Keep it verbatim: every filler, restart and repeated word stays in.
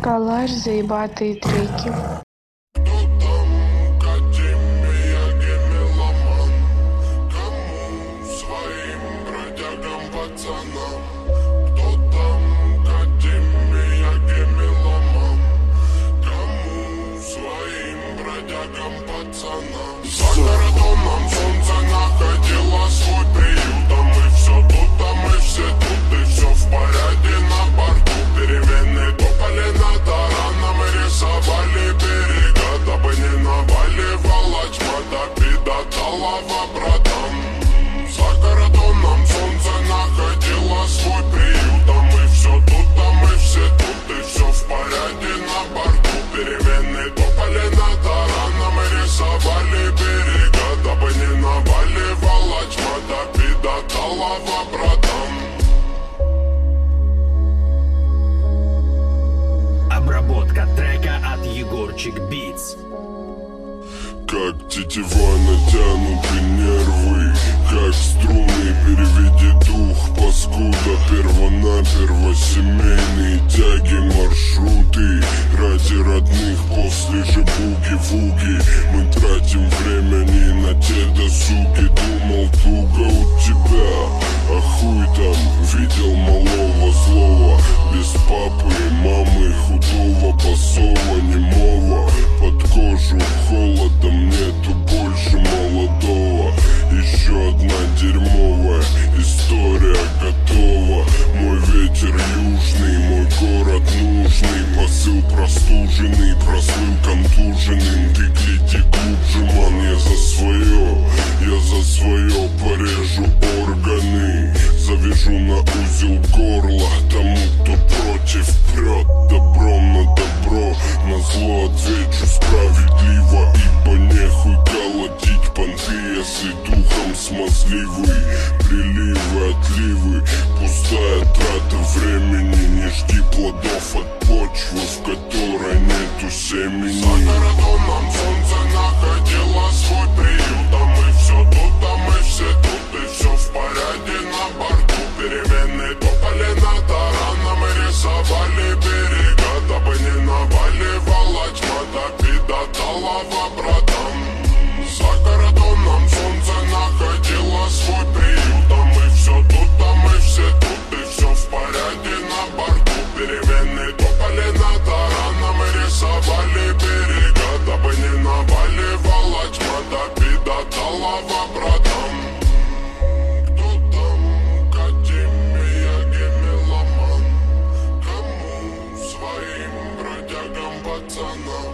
Калаш, заебатые треки. За городом солнце находило свой приют, а мы все тут, а мы все тут, и все в порядке на борту. Перемены топали над тараном и рисовали берега, дабы не наваливала тьма, допида талова, братан. За городом солнце находило свой приют, а мы все тут, а мы все тут, и все в порядке на борту. Перемены топали над тараном и рисовали берега, дабы не наваливала тьма, допида талова, братан. Обработка трека от Егорчик Битс. Как тетива натянуты нервы, как струны, переведи дух, паскуда. Первонаперво семейные тяги, маршруты ради родных, после же буги-вуги. Мы тратим время не на те досуги. Думал, туго у тебя, а хуй там, видел малого злого, без папы и мамы, худого, босого, немого. Под кожу холодом нету больше молодого. Еще одна дерьмовая история готова. Мой ветер южный, мой город нужный. Посыл простуженный, прослыл контуженным. Ты гляди глубже, ман, я за свое, я за свое порежу органы. Завяжу на узел горла тому, кто против, прет добром на добро. На зло отвечу справедливо, ибо нехуй колотить понты, если духом смазливый. Приливы, отливы, пустая трата времени. Не жди плодов от почвы, в которой нету семени. За городом солнце находило свой приют, а мы все тут, а мы все тут, и все в порядке на борту. Перемены топали над тараном и рисовали берега, дабы не наваливала тьма, допида талова, братан. За городом солнце находило свой приют, а мы все тут, а мы все тут, и все в порядке на борту. Перемены топали над тараном и рисовали берега, дабы не наваливала тьма, допида талова, братан. Кто там? Академия, гемеломан. Кому? Своим бродягам, пацанам.